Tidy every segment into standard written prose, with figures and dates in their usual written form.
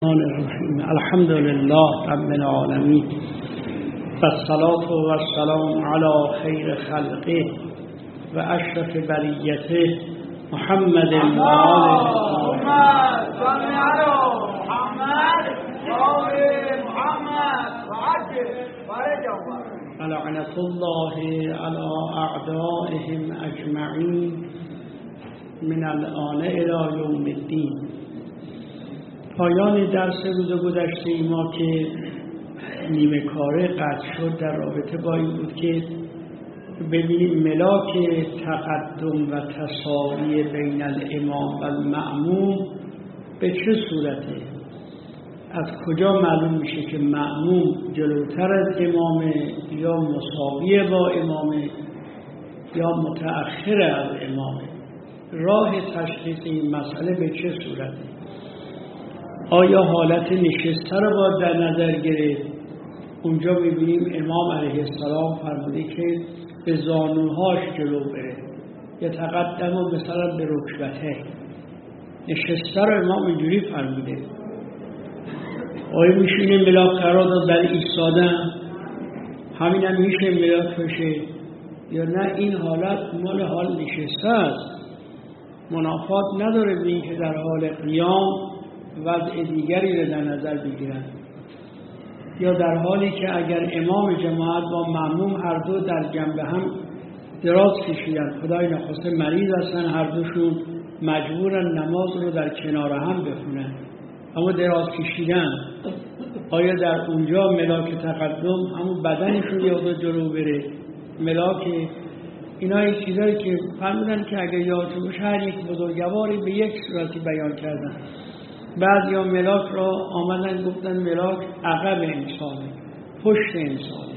الحمد لله رب العالمين والصلاة والسلام على خير خلقه وأشرف بريته محمد وآله ولعنة الله على أعدائهم أجمعين من الآن إلى يوم الدين. پایان درس روز گذشته ما که نیمه کاره قطع شد در رابطه با این بود که ببینیم ملاک تقدم و تساوی بین الامام و المأموم به چه صورته، از کجا معلوم میشه که مأموم جلوتر از امامه یا مساوی با امامه یا متأخر از امامه. راه تشخیص این مسئله به چه صورته؟ آیا حالت نشسته را باید در نظر گرفت؟ اونجا می‌بینیم امام علیه السلام فرموده که به زانوهاش جلو بره، یتقدم و مثلا به رکبته. نشسته را امام اینجوری فرموده. آیا میشه این ملاک قرار داد در ایستادن؟ همین هم میشه ملاک باشه یا نه این حالت مال حال نشسته است؟ منافات نداره به این که در حال قیام وضع دیگری رو در نظر بگیرن، یا در حالی که اگر امام جماعت با مأموم هر دو در جنب هم دراز کشیدن، خدای نخواسته مریض هستن، هر دوشون مجبورن نماز رو در کنار هم بخونن اما دراز کشیدن، آیا در اونجا ملاک تقدم همون بدنشون یا دو جلو بره؟ ملاک اینا این چیزایی که فرمودن که اگر یادتون باشه هر یک بزرگواری به یک صورتی بیان کردن. بعضی ها ملاک را آمدن گفتن ملاک عقب انسانه، پشت انسانه.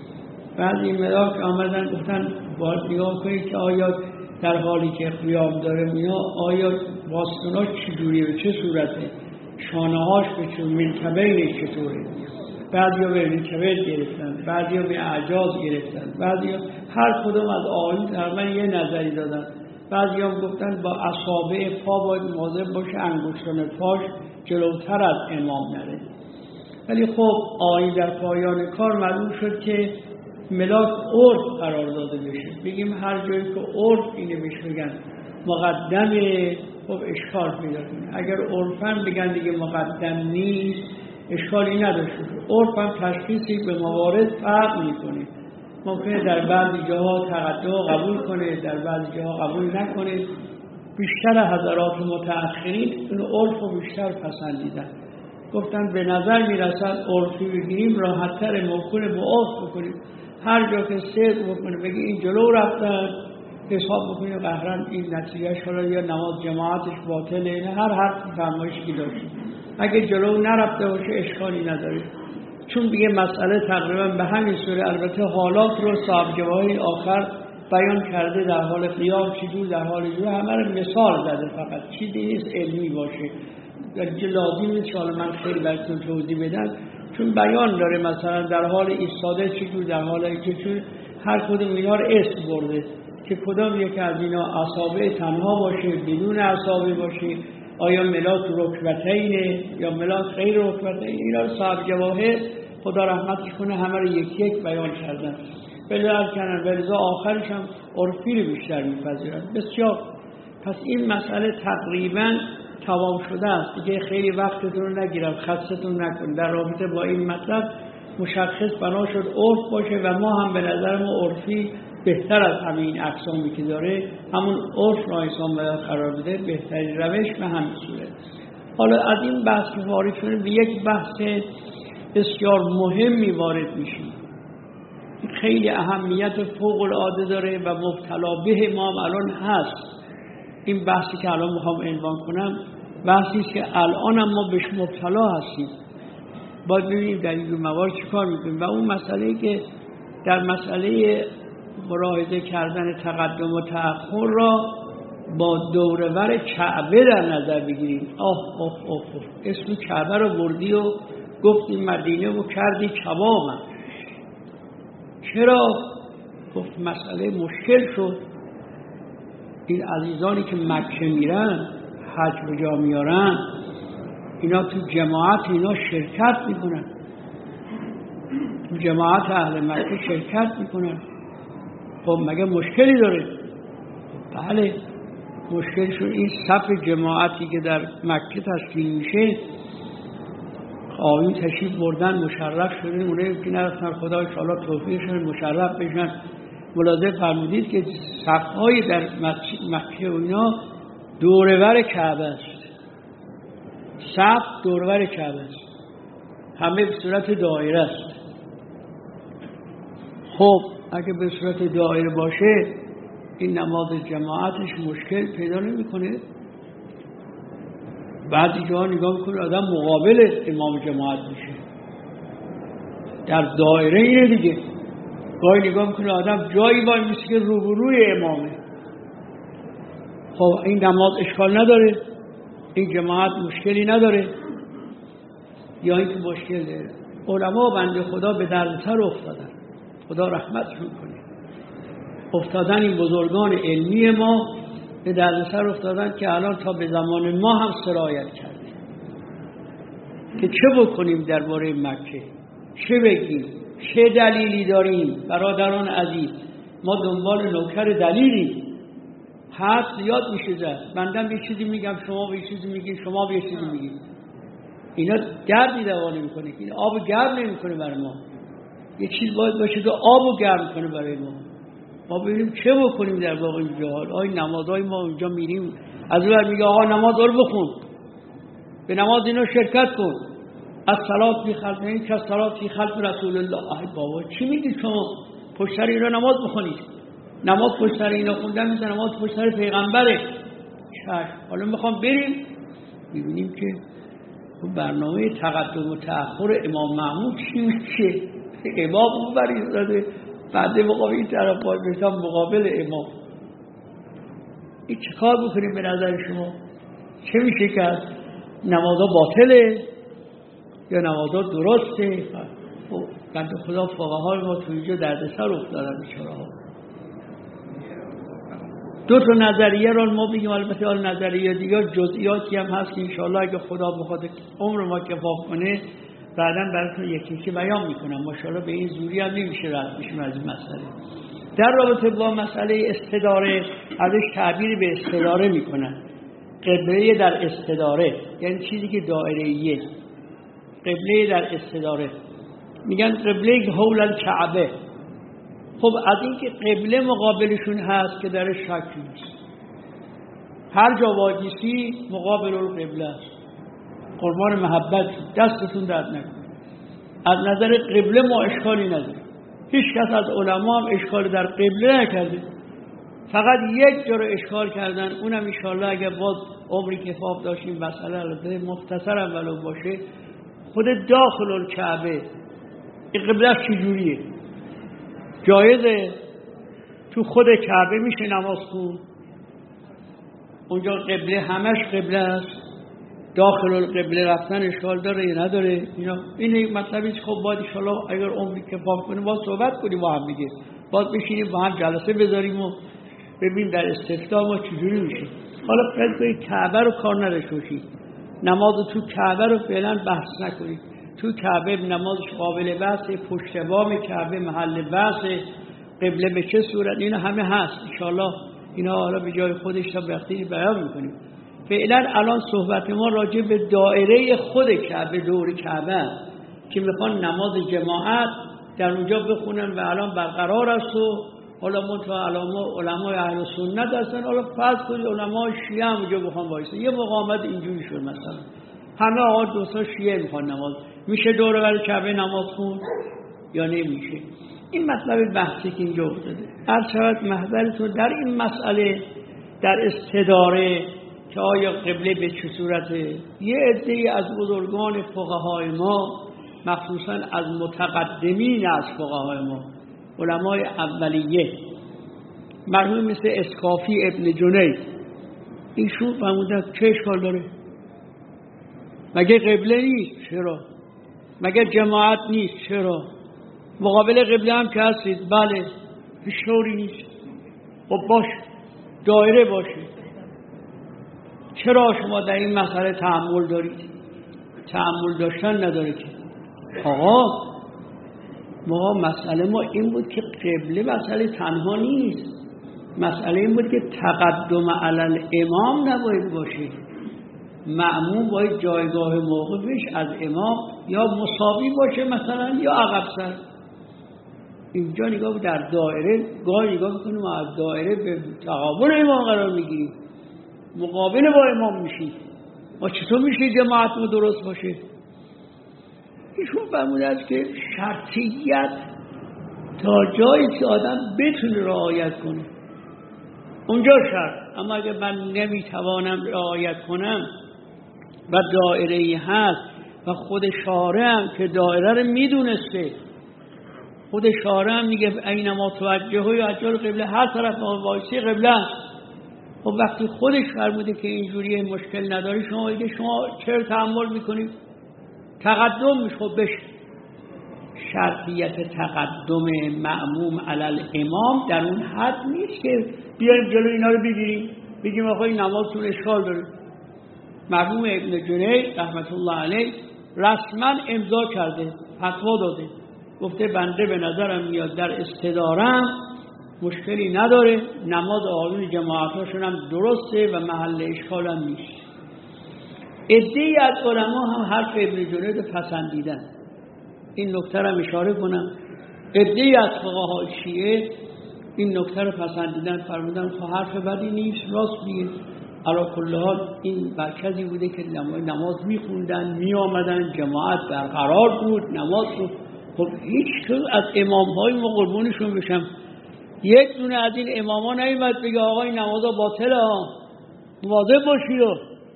بعضی ملاک آمدن گفتن باید نگاه کنید که آیا در حالی که قیام داره اینا آیا باستوناش چجوریه، به چه صورته، شانه‌هاش به چه منکبینش چطوره. بعضی ها به منکبین گرفتن، بعضی ها به اعجاز گرفتن، بعضی ها هر کدوم از آیین تقریبا یه نظری دادن. بعضی هم گفتن با اصابع پا باید مواظب باشه انگشتان پاش جلوتر از امام نره. ولی خب آیین در پایان کار معلوم شد که ملاک عرف قرار داده بشه. بگیم هر جایی که عرف اینه بهش بگن مقدمه، خب اشکال پیدا کنه. اگر عرفاً بگن دیگه مقدم نیست اشکالی نداشته. عرف هم تشخیصی به موارد فرق میکنه. ممکنه در بعضی جاها تقدم قبول کنه، در بعضی جاها قبول نکنه. بیشتر حضرات متأخرین این عرف رو بیشتر پسندیدن. گفتن به نظر میرسد عرفی بگیریم راحت‌تر، ممکنه با عرف بکنیم. هر جا که صدق بکنه بگی این جلو رفتن حساب بکنیم قهرن این نتیجه شده یا نماز جماعتش باطله، نه هر حرف فرمایشی داشت. اگه جلو نرفته باشه اشکالی نداره، چون دیگه مسئله تقریبا به همین صورت. البته حالات رو صاحب جواهر آخر بیان کرده، در حال قیام چجور، در حال جور، همه رو مثال زده، فقط چیزی نیست علمی باشه. لازم نیست حالا من خیلی براتون توضیح بدم، چون بیان داره مثلا در حال ایستاده چجور، در حال چجور، هر کدوم اینا رو اسم برده که کدام یک از اینا اصابع تنها باشه، بدون اصابع باشه، آیا ملاک رکبتینه یا ملاک غیر رکبتین. اینا رو صاحب جواهر خدا رحمتش کنه همه رو یک یک بیان کردن. ولذا آخرش هم عرفی رو بیشتر میپذیرن. بسیار. پس این مسئله تقریبا تمام شده است دیگه، خیلی وقتتون رو نگیرم، خستتون نکن. در رابطه با این مطلب مشخص بنا شد عرف باشه و ما هم به نظر ما عرفی بهتر از همین اقسامی که داره، همون عرف را انسان باید قرار بده، بهترین روش و همین صورت. حالا از این بحث که وارد شدیم به یک بحث بسیار مهمی وارد میشیم، خیلی اهمیت فوق العاده داره و مبتلا به ما الان هست. این بحثی که الان میخوام عنوان کنم بحثی است که الان هم ما بهش مبتلا هستیم. باید ببینیم در این موارد چیکار میکنیم. و اون مسئله که در مسئله ملاحظه کردن تقدم و تأخر را با دورور کعبه در نظر بگیریم. اسم کعبه رو بردی و گفتی مدینه و کردی کبابم. چرا؟ گفت مسئله مشکل شد. این عزیزانی که مکه میرن حج به جا میارن اینا تو جماعت اینا شرکت میکنن، تو جماعت اهل مکه شرکت میکنن. خب مگه مشکلی داره؟ بله مشکلشون این صف جماعتی که در مکه تشکیل میشه، آیین تشریف بردن مشرف شدن، اونه که نرفتن خدا انشاءالله توفیقشون مشرف بشن. ملاحظه فرمودید که صفهای در مکه و اینا دورور کعبه است، صف دورور کعبه است، همه به صورت دایره است. خب اگه به صورت دایره باشه این نماز جماعتش مشکل پیدا نمیکنه. بعضی جاها نگاه میکنه آدم مقابل امام جماعت میشه، در دایره اینه دیگه. گاهی نگاه میکنه آدم جایی وای میشه که روبروی امامه. خب این نماز اشکال نداره؟ این جماعت مشکلی نداره؟ یا اینکه مشکل داره؟ علما بنده خدا به دردسر افتادن، خدا رحمتشون کنه، افتادن این بزرگان علمی ما به دردسر افتادن که الان تا به زمان ما هم سرایت کرده که چه بکنیم درباره مکه، چه بگیم، چه دلیلی داریم. برادران عزیز ما دنبال نوکر دلیلی، حد زیاد میشه زد. بندم یه چیزی میگم، شما به یه چیزی میگید، شما به یه چیزی میگید، اینا گردی دوانه میکنه، این آب گرم نمیکنه برای ما. یه چیز باید باشه که آبو گرم کنه برای ما. ما ببینیم چه بکنیم در واقع اینجا. آقای نمازهای ما اونجا میریم، از اون میگه آقا نماز رو بخون، به نماز اینا شرکت کن، از صلات فی خلف این که صلات فی خلف رسول الله. آی بابا چی میگید شما؟ پشت سر اینا نماز بخونید. نماز پشت سر اینا خوندن مثل نماز پشت سر پیغمبره. حالا میخوام بریم میبینیم که برنامه تقدم و تأخر امام محمود چی میشه. امام اون بری داده، بعد مقابل این طرف باید بشتم مقابل امام. این چه کار بکنیم به نظر شما؟ چه میشه که نمازها باطله یا نمازها درسته؟ بنده خدا فقهای ما تو اینجا دردسر افتادن بیچاره ها. دو تا نظریه را ما بگیم، البته آن نظریه دیگه جزئیاتی هم هست که انشاءالله اگه خدا بخواد عمر ما کفاف کنه بعداً براتون یکی بیان میکنم. ماشاءالله به این زوری هم نمیشه رد بشیم از این مسئله. در رابطه با مسئله استداره ازش تعبیر به استداره میکنن. قبله در استداره یعنی چیزی که دایره‌ایه. قبله در استداره میگن قبله حول الکعبه. خب از این که قبله مقابلشون هست که در شک نیست، هر جا واجیسی مقابل القبله است. قربان محبت دستتون درد نکنه. از نظر قبله ما اشکالی نداریم، هیچ کس از علما هم اشکال در قبله نکرده، فقط یک جا رو اشکال کردن، اونم انشاءالله اگه باز عمری کفاف داشتیم مسئله البته مختصرم ولو باشه، خود داخل الکعبه این قبله چجوریه؟ جایزه تو خود کعبه میشه نماز خون؟ اونجا قبله همش قبله است، داخل القبله رفتن اشکال داره یا نداره؟ این مطلبی که خب باید انشاءالله اگر عمری کفاف کنیم باز صحبت کنیم با هم دیگه، باز بشینیم با هم جلسه بذاریم و ببینیم در استفتاء ما چجوری میشه. حالا فرض کنید کعبه رو کار نداشته باشید، نماز تو کعبه رو فعلا بحث نکنید. تو کعبه نمازش قابل بحثه، پشت بام کعبه محل بحثه، قبله به چه صورت، اینا همه هست انشاءالله. اینا حالا به جای خودش تا وقتی بیان میکنیم. فعلا الان صحبت ما راجع به دایره خود کعبه، دور کعبه که میخوان نماز جماعت در اونجا بخونن و الان برقرار است. و حالا علمای اهل سنت هستن، حالا فرض کنید علمای شیعه هم اونجا بخوان وایسن، یه مقامت اینجوری شد مثلا همه آقا دوستا شیعه میخوان نماز، میشه دور و بر کعبه نماز خون یا نمیشه؟ این مطلب بحثی که اینجا افتاده. هر شود محضرتون در این مسئله در استداره که آیا قبله به چه صورته، یه عده‌ای از بزرگان فقهای ما، مخصوصا از متقدمین از فقهای ما، علمای اولیه، مرحوم مثل اسکافی ابن جنید، ایشون فرمودن چه اشکال داره؟ مگه قبله نیست؟ چرا؟ مگه جماعت نیست؟ چرا؟ مقابل قبله هم که هستید، بله، هیچ شوری نیست. خب باشه، دایره باشه. چرا شما در این مسئله تحمل دارید؟ تأمل داشتن نداره که آقا مسئله ما این بود که قبله مسئله تنها نیست، مسئله این بود که تقدم علی الامام نباید باشه، مأموم باید جایگاه موقفش از امام یا مساوی باشه مثلا یا عقب‌تر. اینجا نگاه در دایره گاهی نگاه میکنیم و از دایره به تقابل امام قرار میگیریم، مقابل با امام میشیم. ما چطور میشه جماعت ما درست باشه؟ ایشون فرموده است که شرطیت تا جایی که آدم بتونه رعایت کنه اونجا شرط، اما اگه من نمیتوانم رعایت کنم و دایره‌ای هست و خود شارع هم که دایره رو میدونسته، خود شارع هم میگه اینما توجهوا یعجل القبله، هر طرف وایسی قبله است. خب وقتی خودش فرموده که اینجوری مشکل نداری، شما دیگه شما چرا تحمل میکنید؟ تقدم میشه. خب بشه شرطیت تقدم مأموم علی الامام در اون حد نیست که بیاریم جلو اینا رو بگیریم بگیم آقا این نمازتون اشکال داره. مرحوم ابن جنید رحمت الله علیه رسما امضا کرده، فتوا داده، گفته بنده به نظرم میاد در استدارم مشکلی نداره، نماز آیون جماعتاشون هم درسته و محل اشکال هم نیست. عده‌ای از علما هم حرف ابن جنید پسندیدن. این نکته را اشاره کنم، عده‌ای از فقهای شیعه این نکته را پسندیدن، فرمودن خب حرف بدی نیست، راست میگه. علی کل حال این مرکزی بوده که نماز میخوندن، میآمدن، جماعت برقرار بود، نماز بود. خب هیچ که از امامهای ما قربونشون بشم یک دونه از این اماما نیامد بگه آقا این نمازا باطله ها، مواظب باشید.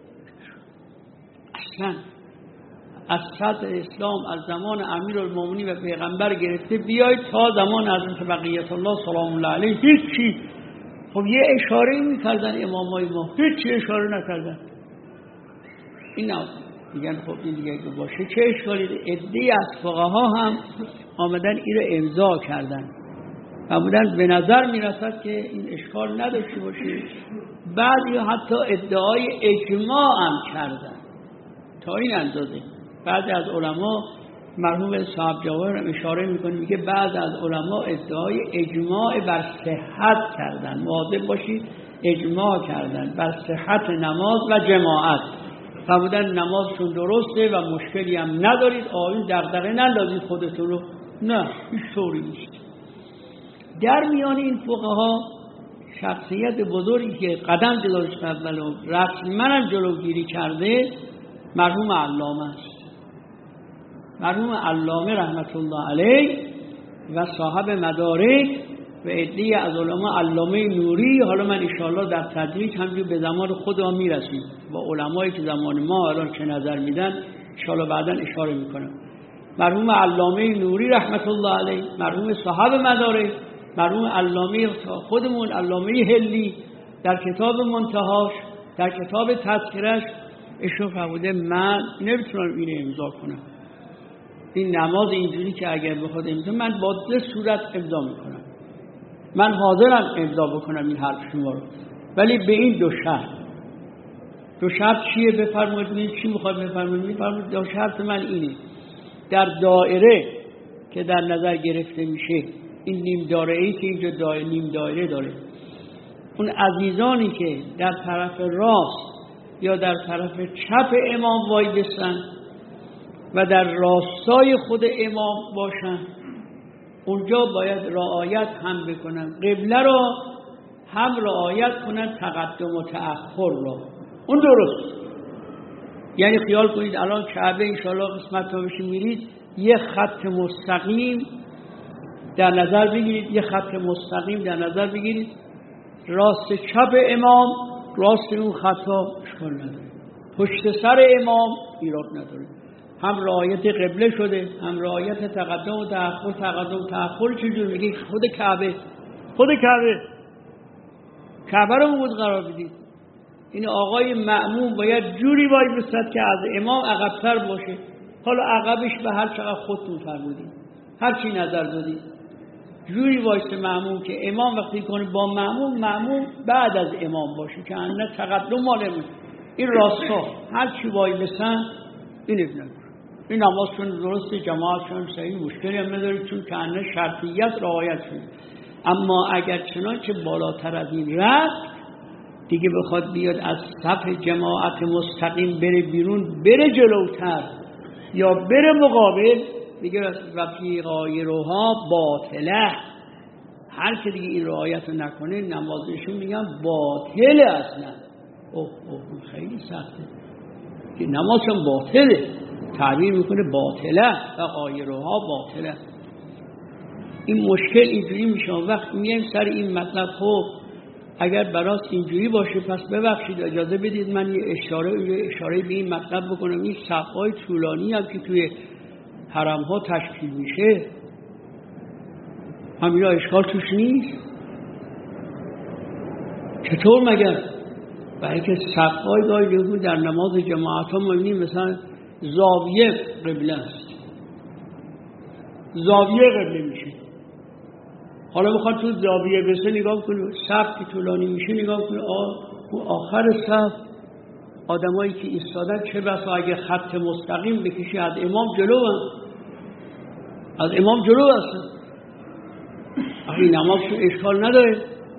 اصلا از صدر اسلام از زمان امیرالمومنین و پیغمبر گرفته بیاید تا زمان حضرت بقیت الله سلام الله علیه هیچی. خب یه اشاره میکردن امامای ما، هیچی اشاره نکردن. این میگن خب این دیگه باشه چه اشکالی؟ عده‌ای از فقها هم آمدن این رو امضا کردن و بودن به نظر میرسد که این اشکال نداشته باشه. بعضی حتی ادعای اجماع هم کردن تا این اندازه. بعضی از علما، مرحوم صاحب جواهر اشاره میکنه، میگه بعضی از علما ادعای اجماع بر صحت کردن، مواظب باشید اجماع کردن بر صحت نماز و جماعت، فرمودن نمازشون درسته و مشکلی هم ندارید، آیون دغدغه نندازید خودتون رو. نه هیچ طوری نیست. در میان این فقها شخصیت بزرگی که قدم جلوش اول و رسما هم جلوگیری کرده مرحوم علامه است. مرحوم علامه رحمت الله علیه و صاحب مدارک و عده‌ای از علما، علامه نوری. حالا من ان شاءالله در تدریج همینجور به زمان خودم میرسیم با علمایی که زمان ما الان چه نظر میدن ان شاءالله بعداً اشاره میکنم. مرحوم علامه نوری رحمت الله علیه، مرحوم صاحب مدارک، مرحوم علامه خودمون علامه هلی در کتاب منتهاش، در کتاب تذکرش اشاره فرموده من نمیتونم اینو امضا کنم. این نماز اینجوری که اگر بخواد امضا، من با دو صورت امضا میکنم، من حاضرم امضا بکنم این حرف شما رو، ولی به این دو شرط. دو شرط چیه؟ بفرمایید چی میخواد بفرمایید. میفرمایید دو شرط من اینه: در دایره که در نظر گرفته میشه، این نیم دایره‌ای که اینجا نیم دایره داره، اون عزیزانی که در طرف راست یا در طرف چپ امام وای بسن و در راستای خود امام باشن، اونجا باید رعایت هم بکنن، قبله را هم رعایت کنن، تقدم و تأخر را. اون درست. یعنی خیال کنید الان کعبه انشاءالله قسمت ها بشین میرید، یه خط مستقیم در نظر بگیرید، یه خط مستقیم در نظر بگیرید، راست چپ امام، راست اون خطا اشکال نداره، پشت سر امام ایراد نداره، هم رعایت قبله شده، هم رعایت تقدم و تأخر. تقدم و تأخر چجور میگه؟ خود کعبه رو بود قرار بدید. این آقای مأموم باید جوری وای بسد که از امام عقب‌تر باشه. حالا عقبش به هر چقدر خودتون فرمودید، هر چی نظر دادید، جوری وایسته مأموم که امام وقتی کنه با مأموم بعد از امام باشه که نه تقدم مالمون. این راستا هر چی وای بسن این اب نداره. این نمازشون درسته، جماعتشون صحیح، مشکلی هم نداره، چون که انه شرطیت رعایت شده. اما اگر چنانچه بالاتر از این رفت دیگه بخواد بیاد از صف جماعت مستقیم بره بیرون، بره جلوتر یا بره مقابل، دیگه وفی غایرها باطله. هر که دیگه این رعایت رو نکنه نمازشون میگن باطله اصلا. اوه خیلی سخته که نمازشون باطله، تعبیر میکنه باطله و غایرها باطله. این مشکل اینجوری میشه. وقت میایم سر این مطلب، خب اگر براست اینجوری باشه پس ببخشید اجازه بدید من یه اشاره به این مطلب بکنم. این صفهای طولانی هم که توی حرم ها تشکیل میشه، همینا اشکال توش نیست؟ چطور مگر؟ برای که صفهای گاهی در نماز جماعت ها میبینیم مثلا زاویه قبله است، زاویه قبله میشه. حالا بخواد تو زاویه بسه نگاه کنید، صف که طولانی میشه نگاه کنید، آخر صف آدمایی که ایستادن چه بسا اگه خط مستقیم بکشی از امام جلو هستن. این نمازشون اشکال نداره.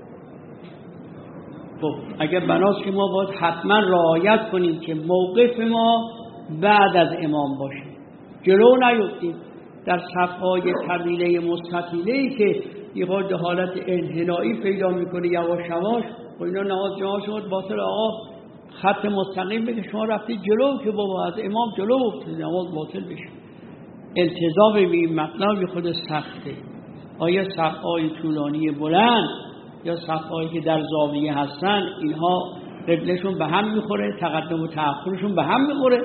خب اگر بناست که ما باید حتما رعایت کنیم که موقف ما بعد از امام باشه، جلو نیفتیم. در صفهای طویله مستطیله‌ای که یه حالت انحنایی پیدا میکنه یواش یواش، و اینا نماز جماعت شما باطل. آقا خط مستقیم بگه شما رفتید جلو که بابا از امام جلو افتید، نماز باطل بشه. التزام به این مطلب خود سخته. آیا صفهای طولانی بلند یا صفهایی که در زاویه هستن، اینها قبلشون به هم میخوره، تقدم و تأخرشون به هم میخوره؟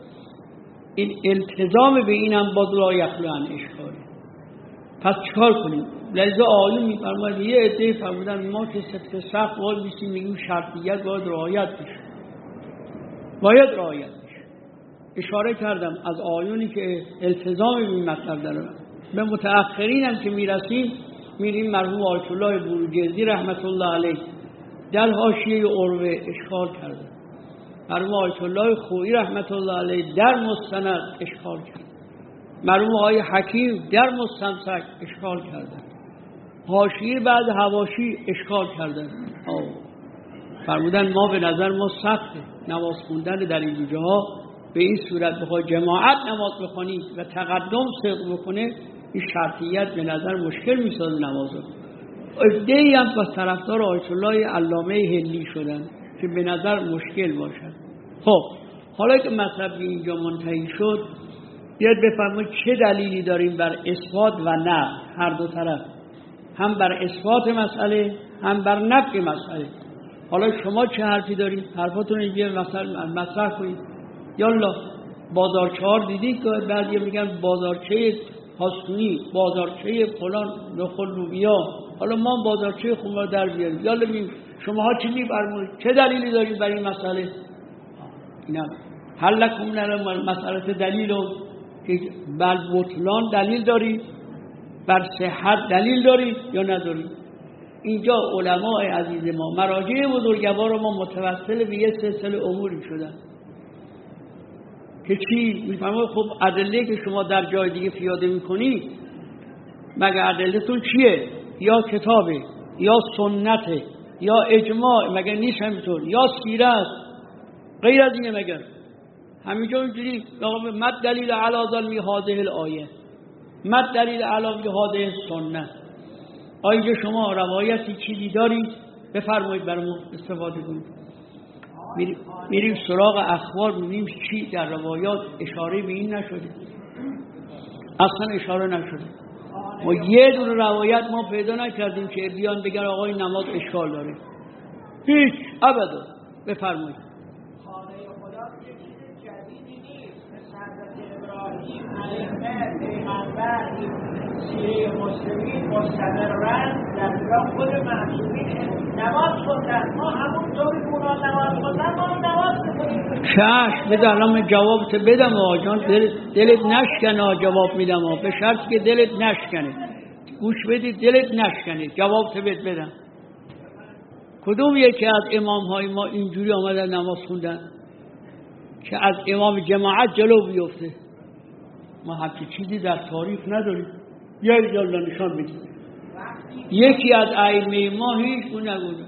این التزام به اینم باز لا یخلو اشکاله. پس چکار کنیم؟ لذا آیون میفرماید، یه عده فرمودن ما که صدق صف باید بیستیم، میگیم شرطیت باید رعایت بشه، باید رعایت بشه. اشاره کردم از آیونی که التزام به این مطلب داره. به متأخرین هم که میرسیم میریم مرحوم آیت الله بروجردی رحمت الله علیه در حاشیه عروه اشکال کرده، مرحوم آیت الله خویی رحمت الله علیه در مستند اشکال کرده، مرحوم آقای حکیم در مستمسک اشکال کردن، حاشیه بعد حواشی اشکال کردن. فرمودن ما به نظر ما سخته نماز خوندن در این دو جاها، به این صورت بخواد جماعت نماز بخونید و تقدم صدق بکنه، این شرطیت به نظر مشکل میسازه نمازو. عده‌ای هم با طرفدار آیت الله علامه هندی شدن که به نظر مشکل باشد. خب حالا که مطلب به اینجا منتهی شد، بیاید بفرمایید چه دلیلی داریم بر اثبات و نفی هر دو طرف، هم بر اثبات مسئله هم بر نفی مسئله. حالا شما چه حرفی دارید؟ حرفاتون اینجا مطرح کنید. یالا بازارچه ها دیدید که بعضی میگن بازارچه هاستونی، بازارچه فلان نخل روبیا، حالا ما بازارچه خمر در بیاریم. یالا شما ها چی میفرمایید؟ چه دلیلی دارید برای این مسئله؟ اینا هر لکم من مسئله دلیل که بر بطلان دلیل دارید، بر صحت دلیل دارید یا ندارید؟ اینجا علماء عزیز ما، مراجع بزرگوار ما متوسل به یه سلسله اموری شدن که چی؟ میفهمید خب ادله که شما در جای دیگه پیاده میکنید مگه ادلتون چیه؟ یا کتابه یا سنته یا اجماع، مگه نیست همینطور؟ یا سیره است، غیر از اینه مگر؟ همینجا اینجوری مد دلیل علی ظلمی هذه الآیه، مد دلیل علی هذه السنه. آیا شما روایتی چیزی دارید؟ بفرمایید برامون استفاده کنید. میریم سراغ اخبار، میبینیم چی در روایات اشاره به این نشده، اصلا اشاره نشده. ما یه دونه روایت ما پیدا نکردیم که بیان بگن آقای نماز اشکال داره، هیچ، ابدا. بفرمایید. خانه خدا یه چیز جدیدی نیست، مثل حضرت ابراهیم علیه پیغمبر سیره مسلمین مستمرن در خود معصومین نماز خوندن، ما همونطوری اونا نماز خوندن ما نماز بخونیم. چشم بده، الان جوابت بدم آجان، دلت نشکنه. جواب میدم به شرط که دلت نشکنه، گوش بدید، دلت نشکنه، جوابت بدم. کدوم یکی از امام های ما اینجوری آمدن نماز خوندن؟ که از امام جماعت جلو بیفته. ما همچین چیزی در تاریخ نداریم. یا ایجالله نشان بدیم یکی از ائمه ما هیچ اون نگونه.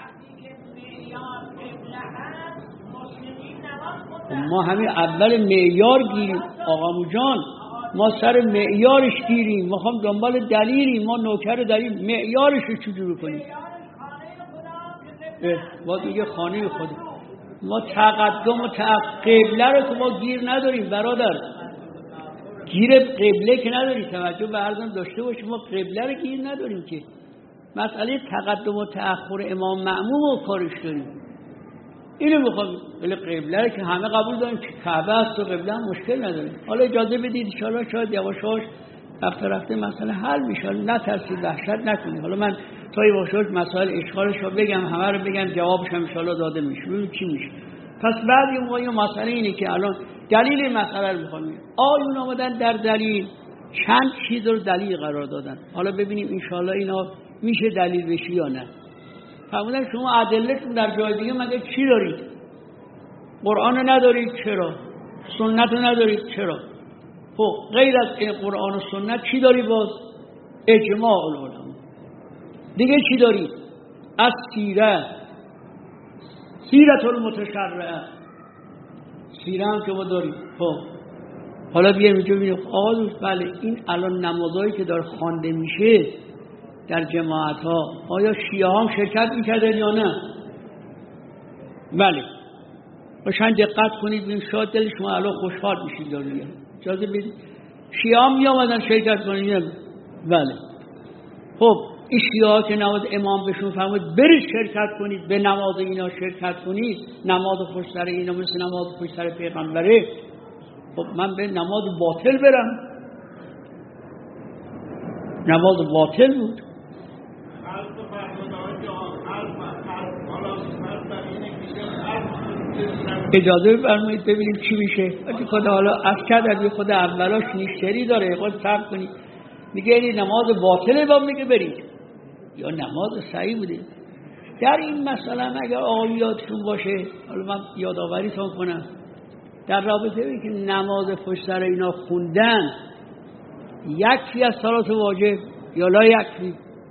ما همین اول معیار گیریم آقا جان، ما سر معیارش گیریم، ما خوام دنبال دلیلیم، ما نوکر دلیل معیارش رو چجوری کنیم؟ ما دیگه خانه خود ما تقدم و قبله رو که ما گیر نداریم برادر، گیر قبله که نداریم، توجه به عرضم داشته باشیم، ما قبله رو گیر نداریم که مسئله تقدم و تأخر امام مأموم و کارش داریم. اینو میخوام ولی قبله که همه قبول داریم که کعبه است و قبله هم مشکل نداریم. حالا اجازه بدید ان شاءالله شاید یواشاش رفته مسئله حل میشه، نترسید وحشت نکنید. حالا من تا یواشاش مسائل اشکالش رو بگم، همه رو بگم، جوابش هم ان شاءالله داده میشه، ببینیم چی میشه. پس بعد یه مسئله اینه که الان دلیل مسئله رو میخوام بگم. آیون آمدن در دلیل چند چیز رو دلیل قرار دادن. حالا ببینیم ان شاءالله اینا میشه دلیل بشه یا نه. فرمودن شما ادله‌تون در جای دیگه مگه چی دارید؟ قرآن ندارید چرا؟ سنت ندارید چرا؟ خب غیر از این قرآن و سنت چی داری باز؟ اجماع العلماء. دیگه چی دارید؟ از سیرت المتشرعه، سیره هم که ما داریم. خب حالا بیایم اینجا ببینیم آقا دوست، بله این الان نمازهایی که داره خوانده میشه در جماعت ها آیا شیعه هم شرکت میکردن یا نه؟ بله باشن دقت کنید ببین شاید دل شما الان خوشحال میشید دارید. اجازه بدید شیعه هم میامدن شرکت کنید؟ بله. خب این شیعه ها که نماز امام بهشون فرمود برید شرکت کنید، به نماز اینا شرکت کنید، نماز پشت سر اینا مثل نماز پشت سر پیغمبره. خب من به نماز باطل برم؟ نماز باطل بود. اجازه بفرمایید ببینیم چی میشه. خود حالا افکار خود اولاش نیشتری داره، خود صبر کنید. میگه این نماز باطله با میگه برید یا نماز صحیح بوده. در این مسئله اگر آیاتشون باشه، حالا من یادآوریتون کنم در رابطه با که نماز پشت سر اینا خوندن یکفی از صلات واجب یا لا یکفی؟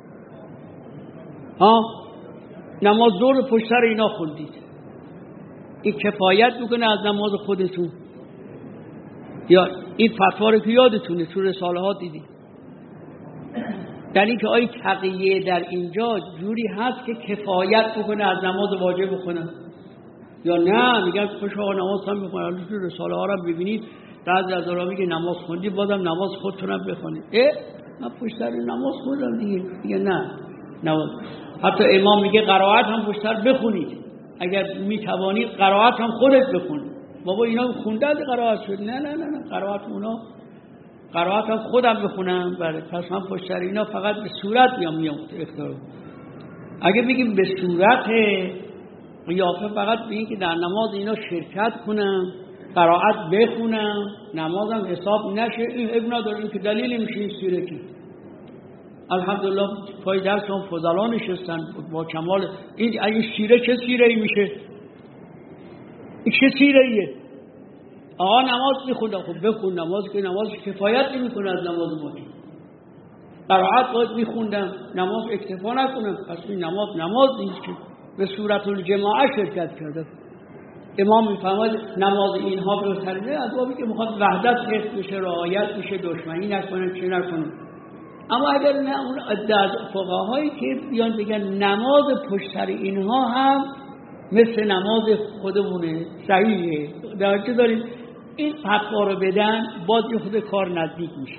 نماز ظهر پشت سر اینا خوندید، این کفایت میکنه از نماز خودتون؟ یا این فتوا رو که یادتونه تو رساله ها دیدید، در این که آیه تقیه در اینجا جوری هست که کفایت بکنه از نماز واجب بکنن یا نه؟ میگن خوش آقا نماز هم بخونن. تو رساله ها رو ببینید بعضی از آقا میگه نماز خوندی بازم نماز خودتون هم بخونید. من پشت سر نماز خوندم دیگه نه نماز. حتی امام میگه قرائت هم پشت سر بخونید، اگر میتوانید قرائت هم خودت بخونید. بابا اینا خوندن قرائت شد؟ نه قرائت هم خودم بخونم. بله پس من پشت سر اینا فقط به صورت میام اختیار. اگه بگیم به صورت قیافه فقط بگیم که در نماز اینا شرکت کنم، قرائت بخونم، نمازم حساب نشه، این ابن نداره. این که دلیلی میشه این سیره که الحمدلله پای درس هم فضلا نشستن با کمال. این سیره چه سیره ای میشه؟ این چه سیره ایه؟ آقا نماز میخوندم، خب بخون نماز که نماز کفایت نمیکنه از نماز ما. قرائت باید میخوندم، نماز اکتفا نکنم، پس این نماز نیست که به صورت الجماعه شرکت کرده. امام میفرماید نماز اینها به تربیت از بابی که میخواد وحدت حفظ بشه، رعایت بشه، دشمنی نکنن، چه نکنن. اما اگر نه اون عده فقهایی که بیان بگن نماز پشت سر اینها هم مثل نماز خودمونه صحیحه، در چه داریم این فتوا رو بدن، باز یه خود کار نزدیک میشه.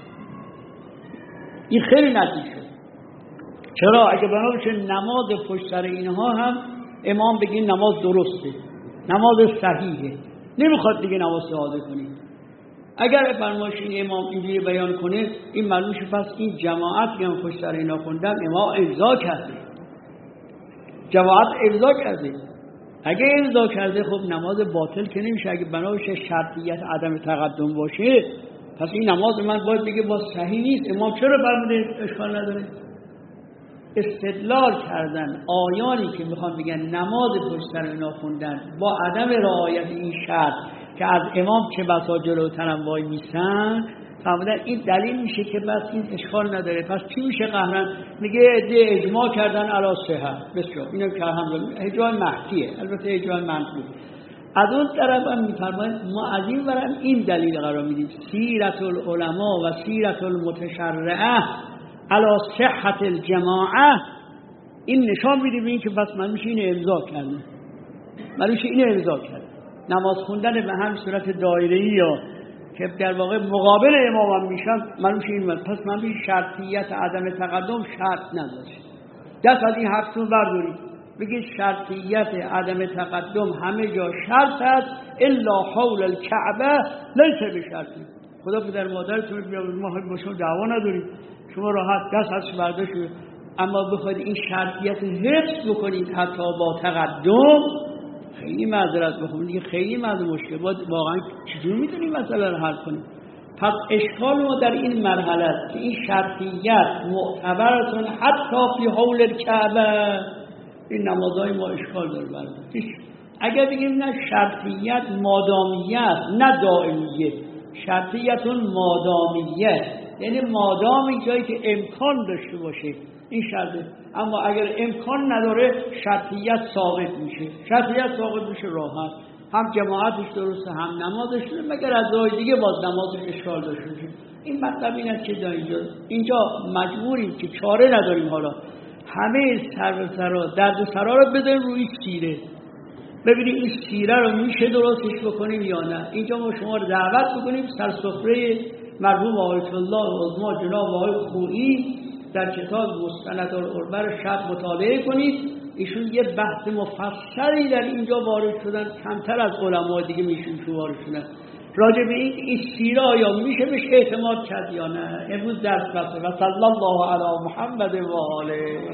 این خیلی نزدیک شد. چرا؟ اگه بنا بشه نماز پشت سر اینها هم امام بگین نماز درسته، نماز صحیحه، نمیخواد دیگه نماز ساده کنی. اگر فرمایش این امام اینجوری بیان کنه، این معلوم شه پس این جماعت که هم پشت سر اینا خوندن امام امضا کرده، جماعت امضا کرده. اگه امضا کرده خب نماز باطل که نمیشه. اگه بنا بشه شرطیت عدم تقدم باشه، پس این نماز من باید بگه باز صحیح نیست. امام چرا فرموده؟ اشکال نداره. استدلال کردن آیانی که میخوان بگن نماز پشت سر اینا خوندن با عدم رعایت این شرط که از امام چه بسا جلوترم وای میسن، فرمودن این دلیل میشه که بس این اشکال نداره. پس چی میشه قهرن؟ میگه عده اجماع کردن علی صحت. بسیار اینم که الحمدلله اجماع محکیه، البته اجماع منقول. از اون طرف هم میفرماید ما از این ورم این دلیل قرار میدیم سیرت العلماء و سیرت المتشرعه علی صحت الجماعه. این نشان میده به این که پس من میشه اینو امضا کرده، من میشه اینو امضا کرده. نماز خوندن به هم صورت دایره‌ای یا که در واقع مقابل امام میشن، من میشه این پس من میشه شرطیت عدم تقدم شرط نداره. دست از این حقتون بردارید، بگید شرطیت عدم تقدم همه جا شرط است الا حول الکعبه لیس بشرطی. خدا پدر مادرتون بیاد ما با شما دعوا نداریم، شما راحت دست ازش برداشت، اما بخواید این شرطیت حفظ بکنید حتی با تقدم، خیلی معذرت بخونید دیگه، خیلی معذرت مشکل. واقعا چجور میتونیم مسئله رو حل کنیم؟ پس اشکال ما در این مرحله است که این شرطیت معتبرتون حتی فی حول الکعبه. این نمازهای ما اشکال داره برای اگر بگیم نه شرطیت مادامیت نه دائمیه، شرطیتون مادامیت یعنی مادام این جایی که امکان داشته باشه این شرطه، اما اگر امکان نداره شرطیت ثابت میشه. شرطیت ثابت میشه راحت، هم جماعتش درسته هم نمازش درسته، مگر از راه دیگه باز نمازش اشکال داشته باشه. این مطلب این است که اینجا مجبوریم که چاره نداریم، حالا همه سر و سرا درد سرا رو بذاریم روی سیره، ببینیم این سیره رو میشه درستش بکنیم یا نه. اینجا ما شما رو دعوت بکنیم سر سفره مرحوم آیت الله العظما جناب آقای خویی در کتاب مستندالعربه شب مطالعه کنید. ایشون یه بحث مفصلی در اینجا وارد شدن، کمتر از علمای دیگه میشون وارد شدن راجع به این سیره آیا میشه بهش اعتماد کرد یا نه. امروز درس بسته و صلی الله علی محمد و آله.